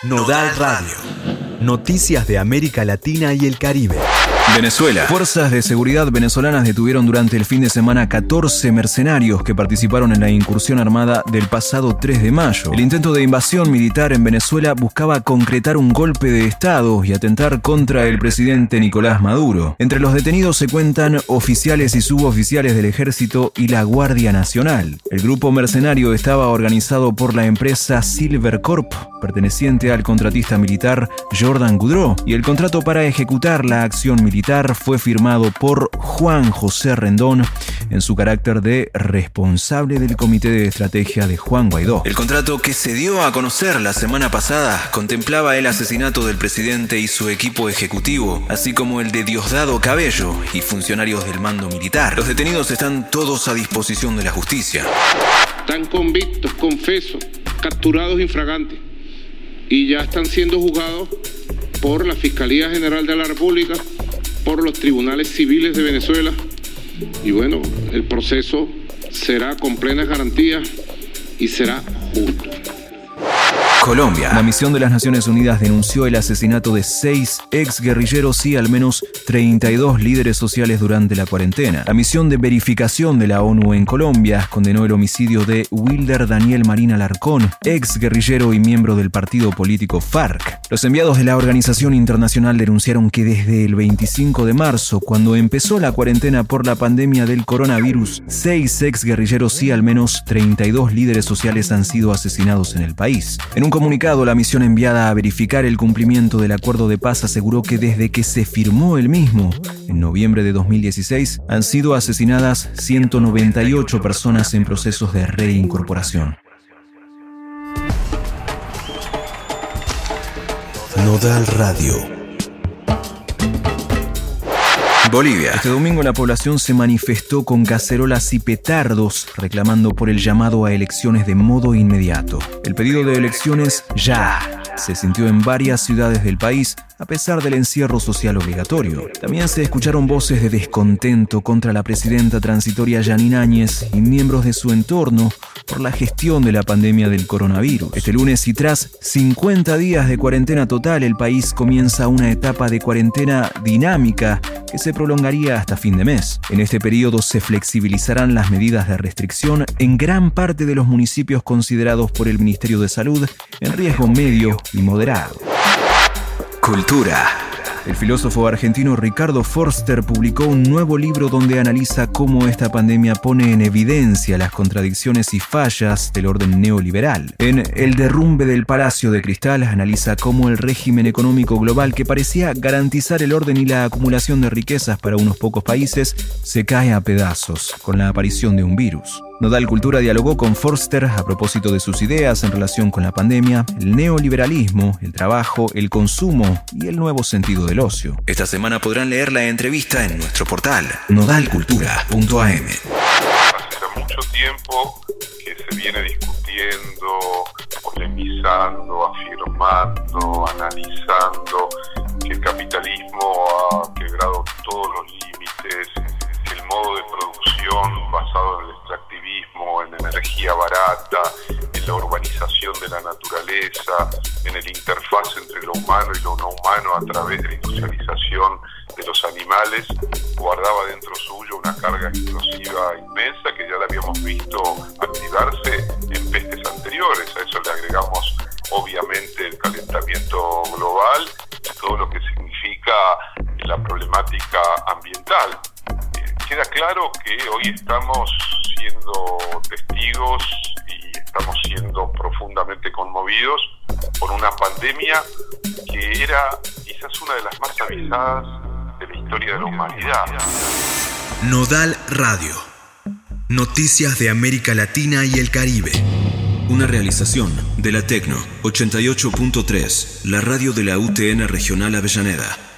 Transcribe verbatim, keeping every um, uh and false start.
Nodal Radio. Noticias de América Latina y el Caribe. Venezuela. Fuerzas de seguridad venezolanas detuvieron durante el fin de semana catorce mercenarios que participaron en la incursión armada del pasado tres de mayo. El intento de invasión militar en Venezuela buscaba concretar un golpe de Estado y atentar contra el presidente Nicolás Maduro. Entre los detenidos se cuentan oficiales y suboficiales del Ejército y la Guardia Nacional. El grupo mercenario estaba organizado por la empresa Silver Corp, perteneciente al contratista militar Jordan Goudreau, y el contrato para ejecutar la acción militar fue firmado por Juan José Rendón en su carácter de responsable del Comité de Estrategia de Juan Guaidó. El contrato, que se dio a conocer la semana pasada, contemplaba el asesinato del presidente y su equipo ejecutivo, así como el de Diosdado Cabello y funcionarios del mando militar. Los detenidos están todos a disposición de la justicia. Están convictos, confesos, capturados infraganti y ya están siendo juzgados por la Fiscalía General de la República, por los tribunales civiles de Venezuela, y bueno, el proceso será con plenas garantías y será justo. Colombia. La misión de las Naciones Unidas denunció el asesinato de seis exguerrilleros y al menos treinta y dos líderes sociales durante la cuarentena. La misión de verificación de la ONU en Colombia condenó el homicidio de Wilder Daniel Marín Alarcón, exguerrillero y miembro del partido político FARC. Los enviados de la organización internacional denunciaron que desde el veinticinco de marzo, cuando empezó la cuarentena por la pandemia del coronavirus, seis exguerrilleros y al menos treinta y dos líderes sociales han sido asesinados en el país. En un comunicado, la misión enviada a verificar el cumplimiento del acuerdo de paz aseguró que desde que se firmó el mismo, en noviembre de dos mil dieciséis, han sido asesinadas ciento noventa y ocho personas en procesos de reincorporación. Nodal Radio. Bolivia. Este domingo la población se manifestó con cacerolas y petardos reclamando por el llamado a elecciones de modo inmediato. El pedido de elecciones ya se sintió en varias ciudades del país a pesar del encierro social obligatorio. También se escucharon voces de descontento contra la presidenta transitoria Yanine Áñez y miembros de su entorno por la gestión de la pandemia del coronavirus. Este lunes, y tras cincuenta días de cuarentena total, el país comienza una etapa de cuarentena dinámica que se prolongaría hasta fin de mes. En este periodo se flexibilizarán las medidas de restricción en gran parte de los municipios considerados por el Ministerio de Salud en riesgo medio y moderado. Cultura. El filósofo argentino Ricardo Forster publicó un nuevo libro donde analiza cómo esta pandemia pone en evidencia las contradicciones y fallas del orden neoliberal. En El derrumbe del Palacio de Cristal analiza cómo el régimen económico global, que parecía garantizar el orden y la acumulación de riquezas para unos pocos países, se cae a pedazos con la aparición de un virus. Nodal Cultura dialogó con Forster a propósito de sus ideas en relación con la pandemia, el neoliberalismo, el trabajo, el consumo y el nuevo sentido del ocio. Esta semana podrán leer la entrevista en nuestro portal nodal cultura punto a m. Hace mucho tiempo que se viene discutiendo, polemizando, afirmando, analizando que el capitalismo ha quebrado todos los límites, que el modo de producción basado en el extractivismo, en energía barata, en la urbanización de la naturaleza, en el interfaz entre lo humano y lo no humano a través de la industrialización de los animales, guardaba dentro suyo una carga explosiva inmensa que ya la habíamos visto activarse en pestes anteriores. A eso le agregamos obviamente el calentamiento global y todo lo que significa la problemática ambiental. Eh, queda claro que hoy estamos siendo testigos y estamos siendo profundamente conmovidos por una pandemia que era quizás una de las más avisadas de la historia de la humanidad. Nodal Radio. Noticias de América Latina y el Caribe. Una realización de la Tecno ochenta y ocho punto tres, la radio de la U T N Regional Avellaneda.